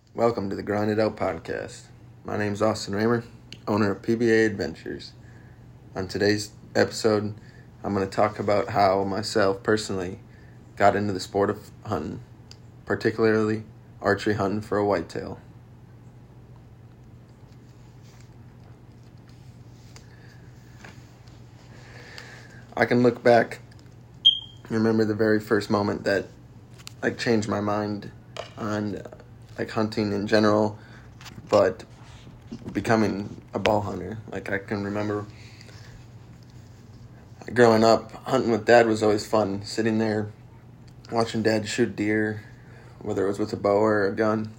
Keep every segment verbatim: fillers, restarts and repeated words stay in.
Welcome to the Grind It Out podcast. My name is Austin Raymer, owner of P B A Adventures. On today's episode, I'm going to talk about how myself personally got into the sport of hunting, particularly archery hunting for a whitetail. I can look back and remember the very first moment that like changed my mind on like hunting in general, but becoming a bow hunter. Like I can remember growing up, hunting with Dad was always fun. Sitting there, watching Dad shoot deer, whether it was with a bow or a gun.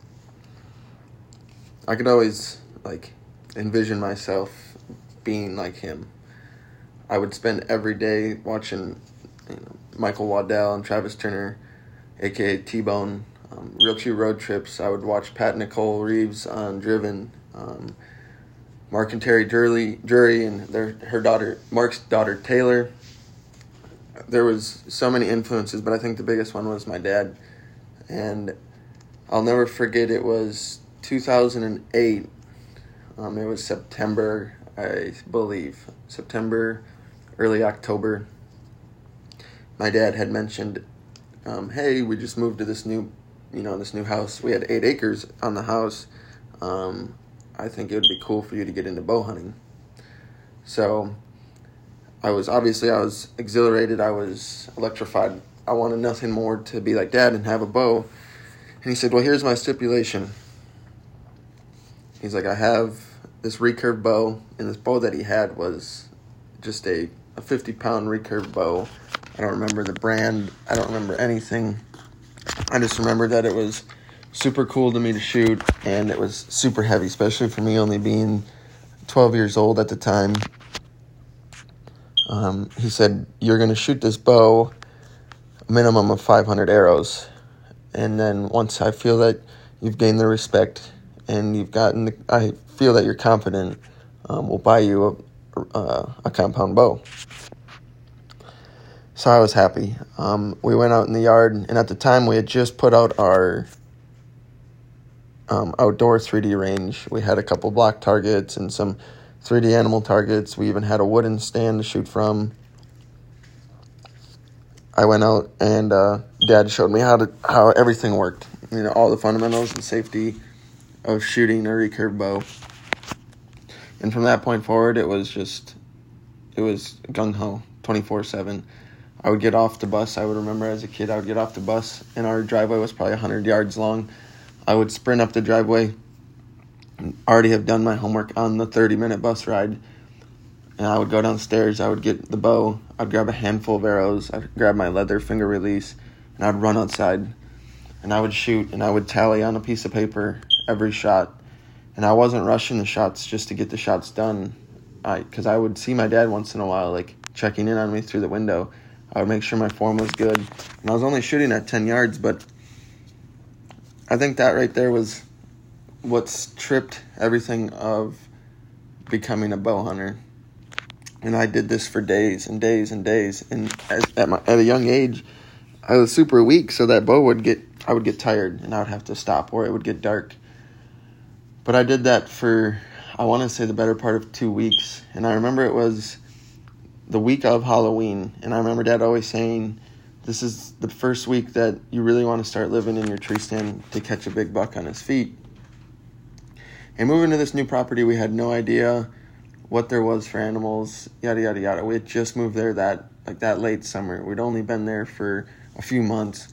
I could always like envision myself being like him. I would spend every day watching you know, Michael Waddell and Travis Turner, aka T-Bone, um, Real True Road Trips. I would watch Pat Nicole Reeves on Driven, um, Mark and Terry Drury, Drury and their her daughter, Mark's daughter Taylor. There was so many influences, but I think the biggest one was my dad. And I'll never forget, it was two thousand eight. Um, it was September, I believe. September, early October. My dad had mentioned, um, hey, we just moved to this new, you know, this new house. We had eight acres on the house. Um, I think it would be cool for you to get into bow hunting. So I was, obviously, I was exhilarated. I was electrified. I wanted nothing more to be like Dad and have a bow. And he said, well, here's my stipulation. He's like, I have this recurve bow, and this bow that he had was just a, a fifty-pound recurve bow. I don't remember the brand. I don't remember anything. I just remember that it was super cool to me to shoot, and it was super heavy, especially for me only being twelve years old at the time. Um, he said, you're going to shoot this bow a minimum of five hundred arrows. And then once I feel that you've gained the respect and you've gotten, the, I feel that you're confident, um, we'll buy you a, a, a compound bow. So I was happy. Um, we went out in the yard, and at the time we had just put out our um, outdoor three D range. We had a couple block targets and some three D animal targets. We even had a wooden stand to shoot from. I went out and uh, Dad showed me how to how everything worked. You know, all the fundamentals and safety of shooting a recurve bow. And from that point forward, it was just, it was gung-ho, twenty-four seven. I would get off the bus. I would remember as a kid, I would get off the bus, and our driveway was probably one hundred yards long. I would sprint up the driveway, and already have done my homework on the thirty-minute bus ride. And I would go downstairs. I would get the bow. I'd grab a handful of arrows. I'd grab my leather finger release, and I'd run outside. And I would shoot, and I would tally on a piece of paper every shot. And I wasn't rushing the shots just to get the shots done. I, because I would see my dad once in a while, like, checking in on me through the window. I would make sure my form was good. And I was only shooting at ten yards, but I think that right there was what's tripped everything of becoming a bow hunter. And I did this for days and days and days. And as, at my at a young age, I was super weak, so that bow would get, I would get tired, and I would have to stop, or it would get dark. But I did that for, I want to say, the better part of two weeks. And I remember it was the week of Halloween. And I remember Dad always saying, this is the first week that you really want to start living in your tree stand to catch a big buck on his feet. And moving to this new property, we had no idea what there was for animals, yada, yada, yada. We had just moved there that, like that late summer. We'd only been there for a few months.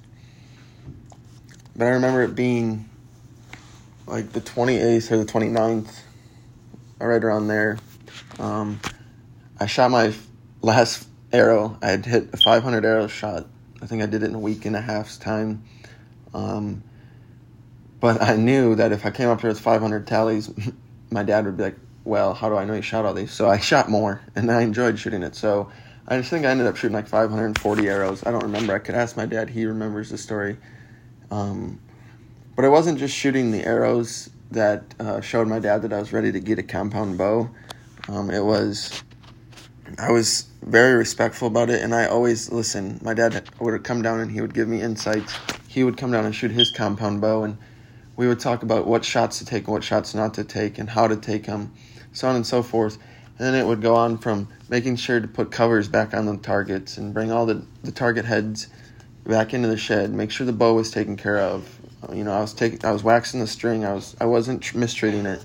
But I remember it being like the twenty-eighth or the twenty-ninth, right around there. Um, I shot my last arrow. I had hit a five hundred arrow shot. I think I did it in a week and a half's time. Um, but I knew that if I came up there with five hundred tallies, my dad would be like, well, how do I know you shot all these? So I shot more, and I enjoyed shooting it. So I just think I ended up shooting like five hundred forty arrows. I don't remember. I could ask my dad. He remembers the story. Um, but it wasn't just shooting the arrows that uh, showed my dad that I was ready to get a compound bow. Um, it was, I was very respectful about it, and I always listened. My dad would come down and he would give me insights. He would come down and shoot his compound bow, and we would talk about what shots to take and what shots not to take and how to take them, so on and so forth. And then it would go on from making sure to put covers back on the targets and bring all the, the target heads back into the shed, make sure the bow was taken care of. You know, I was taking, I was waxing the string. I was, I wasn't tr- mistreating it.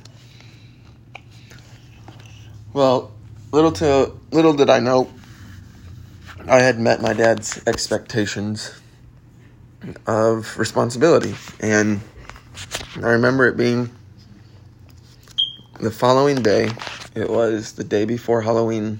Well, little to little did I know, I had met my dad's expectations of responsibility, and I remember it being the following day. It was the day before Halloween.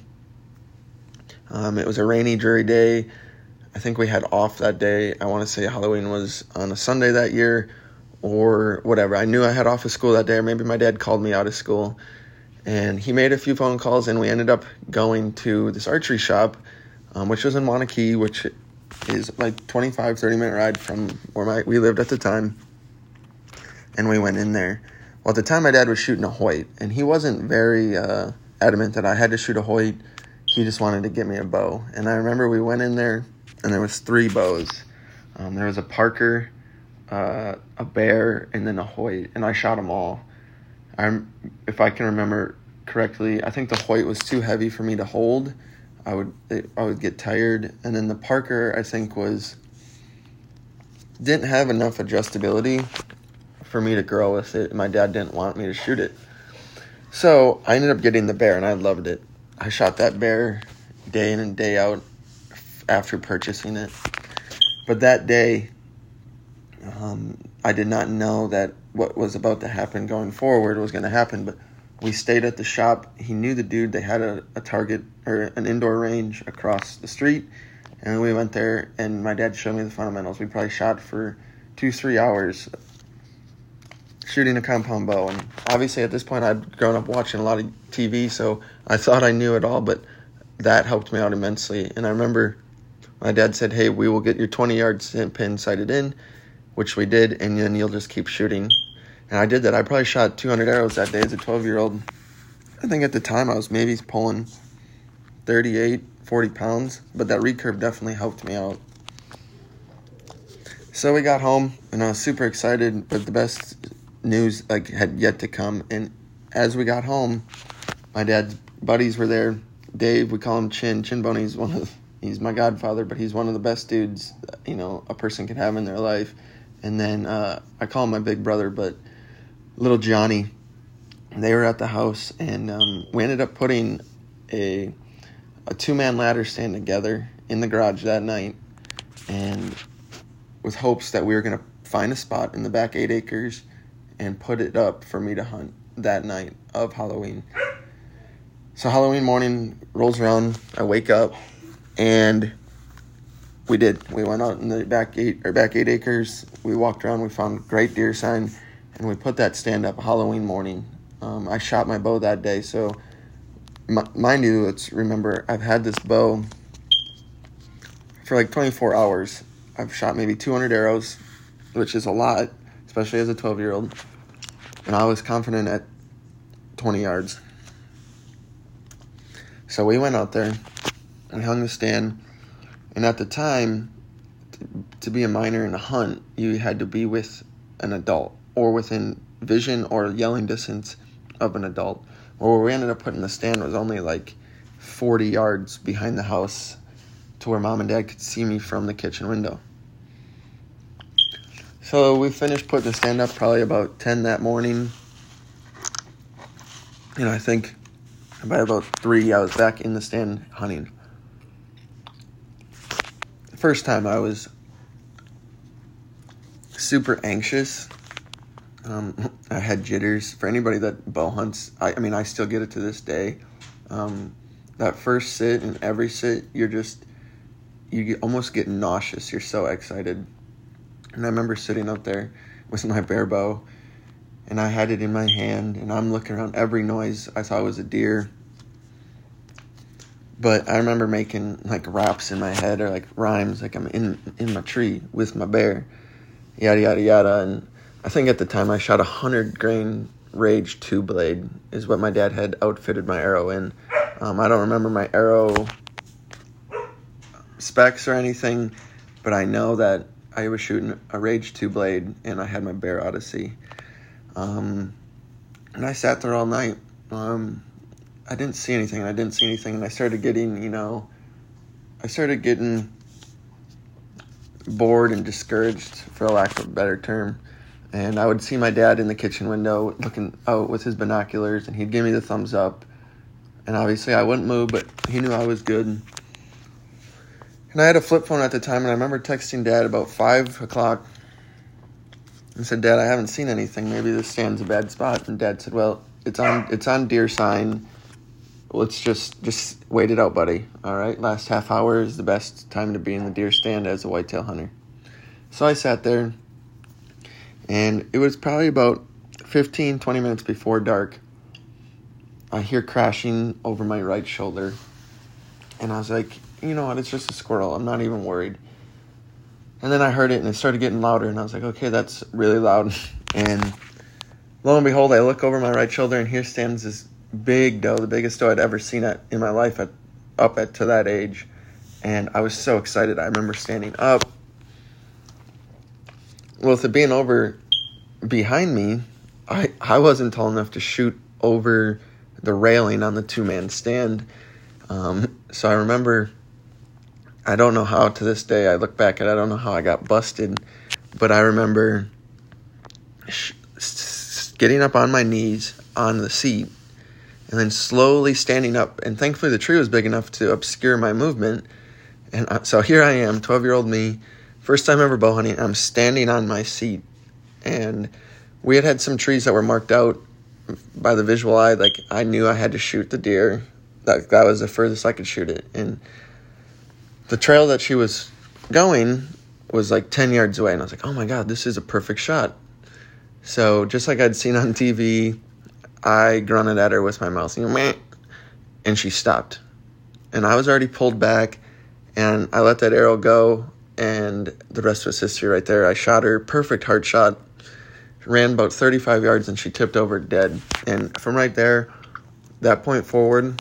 Um, it was a rainy, dreary day. I think we had off that day. I want to say Halloween was on a Sunday that year or whatever. I knew I had off of school that day, or maybe my dad called me out of school. And he made a few phone calls, and we ended up going to this archery shop, um, which was in Wanakee, which is like twenty-five, thirty minute ride from where my, we lived at the time. And we went in there. Well, at the time, my dad was shooting a Hoyt, and he wasn't very uh, adamant that I had to shoot a Hoyt. He just wanted to get me a bow. And I remember we went in there, and there was three bows. Um, there was a Parker, uh, a Bear, and then a Hoyt, and I shot them all. I'm, if I can remember correctly, I think the Hoyt was too heavy for me to hold. I would it, I would get tired, and then the Parker, I think, was didn't have enough adjustability for me to grow with it. My dad didn't want me to shoot it, so I ended up getting the Bear, and I loved it. I shot that Bear day in and day out after purchasing it. But that day, um, I did not know that what was about to happen going forward was going to happen. But we stayed at the shop. He knew the dude. They had a, a target or an indoor range across the street. And we went there, and my dad showed me the fundamentals. We probably shot for two, three hours shooting a compound bow. And obviously at this point, I'd grown up watching a lot of T V, so I thought I knew it all, but that helped me out immensely. And I remember my dad said, hey, we will get your twenty yard pin sighted in, which we did, and then you'll just keep shooting. And I did that. I probably shot two hundred arrows that day as a twelve-year-old. I think at the time I was maybe pulling thirty-eight, forty pounds, but that recurve definitely helped me out. So we got home, and I was super excited, but the best news like had yet to come. And as we got home, my dad's buddies were there. Dave, we call him Chin. Chin Boney's one of he's my godfather, but he's one of the best dudes, you know, a person can have in their life. And then uh, I call him my big brother, but little Johnny, they were at the house, and um, we ended up putting a a two-man ladder stand together in the garage that night, and with hopes that we were going to find a spot in the back eight acres and put it up for me to hunt that night of Halloween. So Halloween morning rolls around, I wake up, and we did. We went out in the back eight or back eight acres. We walked around. We found great deer sign, and we put that stand up Halloween morning. Um, I shot my bow that day. So, m- mind you, let's remember I've had this bow for like twenty-four hours. I've shot maybe two hundred arrows, which is a lot, especially as a twelve-year-old. And I was confident at twenty yards. So we went out there. We hung the stand. And at the time, to, to be a minor in a hunt, you had to be with an adult or within vision or yelling distance of an adult. Well, where we ended up putting the stand was only like forty yards behind the house to where mom and dad could see me from the kitchen window. So we finished putting the stand up probably about ten that morning. And I think by about three, I was back in the stand hunting. First time I was super anxious. Um, I had jitters. For anybody that bow hunts, I, I mean, I still get it to this day. Um, that first sit and every sit, you're just, you get, almost get nauseous. You're so excited. And I remember sitting up there with my bear bow, and I had it in my hand, and I'm looking around. Every noise I thought was a deer. But I remember making like raps in my head, or like rhymes, like I'm in in my tree with my bear, yada yada yada. And I think at the time I shot a hundred grain Rage two blade is what my dad had outfitted my arrow in. Um, I don't remember my arrow specs or anything, but I know that I was shooting a Rage two blade, and I had my Bear Odyssey. Um, and I sat there all night. Um, I didn't see anything, and I didn't see anything, and I started getting, you know, I started getting bored and discouraged, for lack of a better term. And I would see my dad in the kitchen window looking out with his binoculars, and he'd give me the thumbs up. And obviously I wouldn't move, but he knew I was good. And I had a flip phone at the time, and I remember texting Dad about five o'clock and said, Dad, I haven't seen anything. Maybe this stand's a bad spot. And Dad said, well, it's on it's on deer sign. Let's just, just wait it out, buddy. All right, last half hour is the best time to be in the deer stand as a whitetail hunter. So I sat there, and it was probably about fifteen, twenty minutes before dark. I hear crashing over my right shoulder. And I was like, you know what, it's just a squirrel. I'm not even worried. And then I heard it, and it started getting louder. And I was like, okay, that's really loud. And lo and behold, I look over my right shoulder, and here stands this big doe, the biggest doe I'd ever seen at, in my life at, up at to that age. And I was so excited. I remember standing up. Well, with it being over behind me, I, I wasn't tall enough to shoot over the railing on the two-man stand. Um, so I remember, I don't know how to this day, I look back at it, I don't know how I got busted, but I remember sh- s- getting up on my knees on the seat and then slowly standing up. And thankfully the tree was big enough to obscure my movement. And I, so here I am, twelve-year-old me, first time ever bow hunting. I'm standing on my seat. And we had had some trees that were marked out by the visual eye. Like, I knew I had to shoot the deer. That, that was the furthest I could shoot it. And the trail that she was going was like ten yards away. And I was like, oh my God, this is a perfect shot. So just like I'd seen on T V, I grunted at her with my mouth, you know, meh, and she stopped. And I was already pulled back, and I let that arrow go, and the rest was history right there. I shot her, perfect heart shot, ran about thirty-five yards, and she tipped over dead. And from right there, that point forward,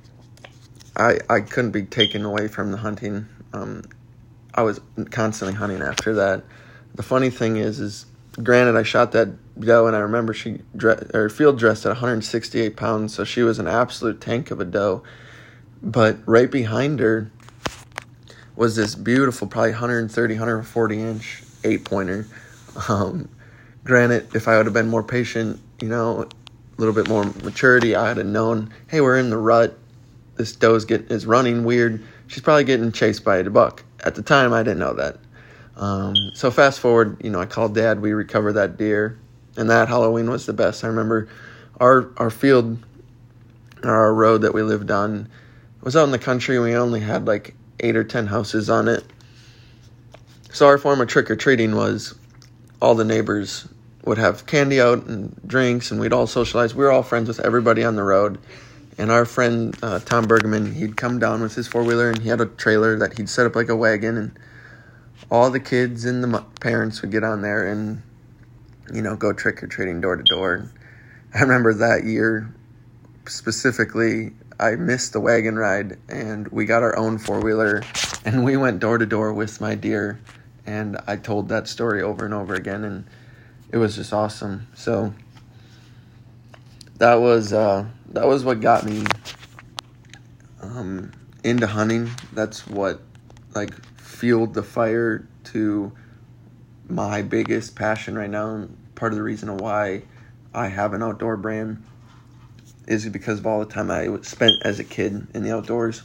I I couldn't be taken away from the hunting. Um, I was constantly hunting after that. The funny thing is, is granted, I shot that doe, and I remember she dre- or field dressed at one hundred sixty-eight pounds, so she was an absolute tank of a doe. But right behind her was this beautiful, probably one thirty, one forty inch eight-pointer. Um, granted, if I would have been more patient, you know, a little bit more maturity, I would have known, hey, we're in the rut. This doe's get, is running weird. She's probably getting chased by a buck. At the time, I didn't know that. Um, so fast forward, you know, I called Dad. We recovered that deer, and that Halloween was the best. I remember our our field, or our road that we lived on, was out in the country. We only had like eight or ten houses on it. So our form of trick-or-treating was all the neighbors would have candy out and drinks, and we'd all socialize. We were all friends with everybody on the road. And our friend, uh, Tom Bergman, he'd come down with his four-wheeler, and he had a trailer that he'd set up like a wagon, and all the kids and the parents would get on there and, you know, go trick-or-treating door to door. I remember that year specifically, I missed the wagon ride, and we got our own four-wheeler, and we went door to door with my deer, and I told that story over and over again, and it was just awesome. So that was uh, that was what got me um, into hunting. That's what, like, fueled the fire to my biggest passion right now, and part of the reason why I have an outdoor brand is because of all the time I spent as a kid in the outdoors.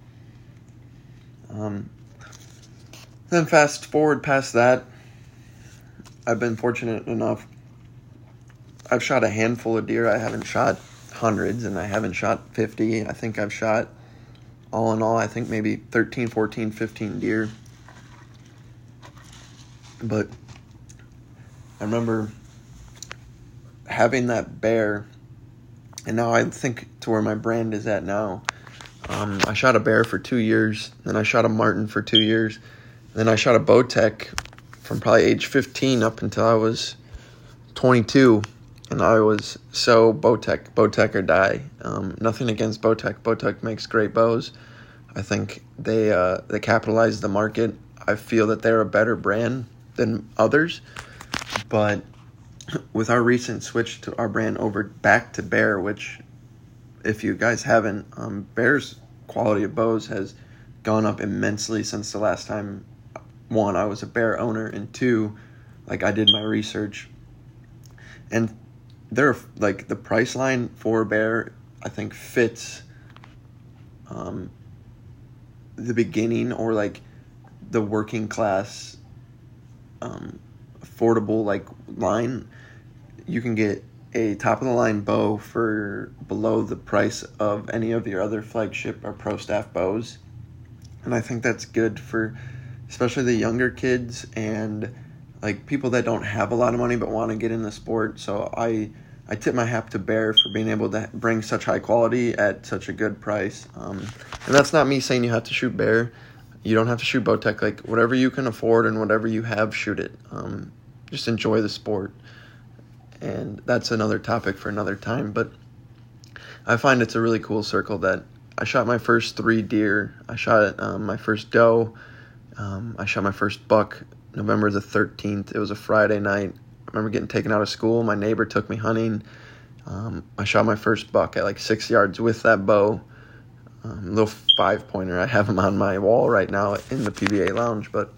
Um, then fast forward past that, I've been fortunate enough. I've shot a handful of deer. I haven't shot hundreds, and I haven't shot fifty. I think I've shot, all in all, I think maybe thirteen, fourteen, fifteen deer. But I remember having that bear, and now I think to where my brand is at now. Um, I shot a bear for two years, then I shot a marten for two years, then I shot a Bowtech from probably age fifteen up until I was twenty-two, and I was so Bowtech, Bowtech or die. Um, nothing against Bowtech. Bowtech makes great bows. I think they uh, they capitalize the market. I feel that they're a better brand. than others. But with our recent switch to our brand over back to Bear, which if you guys haven't, um, Bear's quality of bows has gone up immensely since the last time, one, I was a Bear owner, and two, like I did my research. And they're like the price line for Bear, I think fits um, the beginning or like the working class um, affordable like line. You can get a top of the line bow for below the price of any of your other flagship or pro staff bows. And I think that's good for especially the younger kids and like people that don't have a lot of money but want to get in the sport. So I I tip my hat to Bear for being able to bring such high quality at such a good price. Um, and that's not me saying you have to shoot Bear. You don't have to shoot Bowtech. Like whatever you can afford and whatever you have, shoot it. Um, just enjoy the sport. And that's another topic for another time. But I find it's a really cool circle that I shot my first three deer. I shot um, my first doe. Um, I shot my first buck November the thirteenth. It was a Friday night. I remember getting taken out of school. My neighbor took me hunting. Um, I shot my first buck at like six yards with that bow. Um, little five pointer. I have him on my wall right now in the P B A lounge. But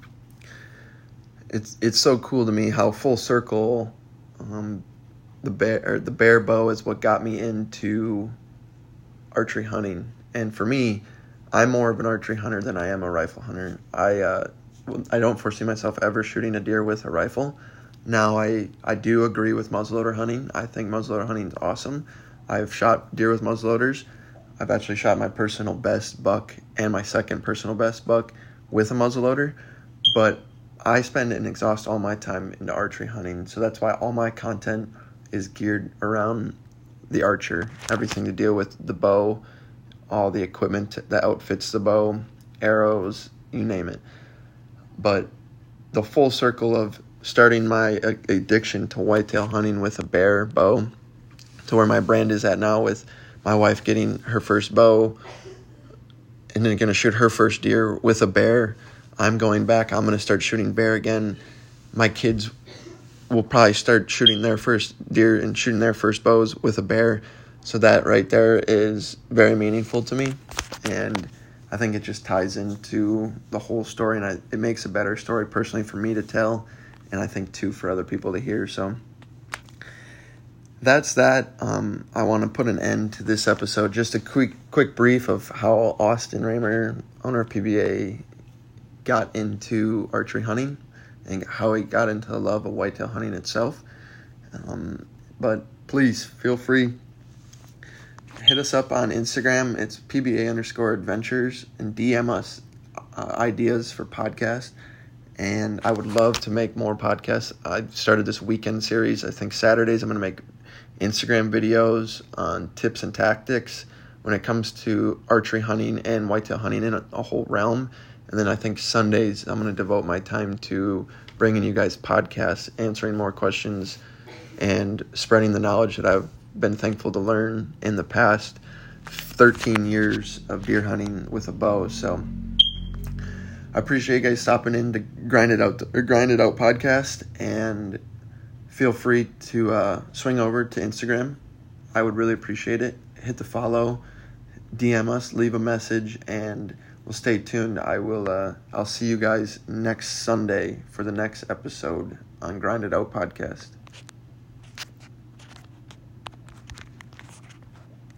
it's it's so cool to me how full circle um, the bear or the Bear bow is what got me into archery hunting. And for me, I'm more of an archery hunter than I am a rifle hunter. I uh, I don't foresee myself ever shooting a deer with a rifle. Now, I, I do agree with muzzleloader hunting. I think muzzleloader hunting is awesome. I've shot deer with muzzleloaders. I've actually shot my personal best buck and my second personal best buck with a muzzleloader. But I spend and exhaust all my time into archery hunting. So that's why all my content is geared around the archer. Everything to deal with the bow, all the equipment that outfits the bow, arrows, you name it. But the full circle of starting my addiction to whitetail hunting with a Bear bow to where my brand is at now with my wife getting her first bow and then going to shoot her first deer with a Bear. I'm going back. I'm going to start shooting Bear again. My kids will probably start shooting their first deer and shooting their first bows with a Bear. So that right there is very meaningful to me. And I think it just ties into the whole story, and I, it makes a better story personally for me to tell, and I think too for other people to hear. So that's that. Um, I want to put an end to this episode. Just a quick quick brief of how Austin Raymer, owner of P B A, got into archery hunting and how he got into the love of whitetail hunting itself. Um, but please feel free. Hit us up on Instagram. It's P B A underscore adventures and D M us uh, ideas for podcasts. And I would love to make more podcasts. I started this weekend series. I think Saturdays I'm going to make Instagram videos on tips and tactics when it comes to archery hunting and whitetail hunting in a, a whole realm. And then I think Sundays I'm going to devote my time to bringing you guys podcasts, answering more questions, and spreading the knowledge that I've been thankful to learn in the past thirteen years of deer hunting with a bow. So I appreciate you guys stopping in to grind it out or grind it out podcast, and feel free to uh, swing over to Instagram. I would really appreciate it. Hit the follow, D M us, leave a message, and we'll stay tuned. I will. Uh, I'll see you guys next Sunday for the next episode on Grind It Out podcast.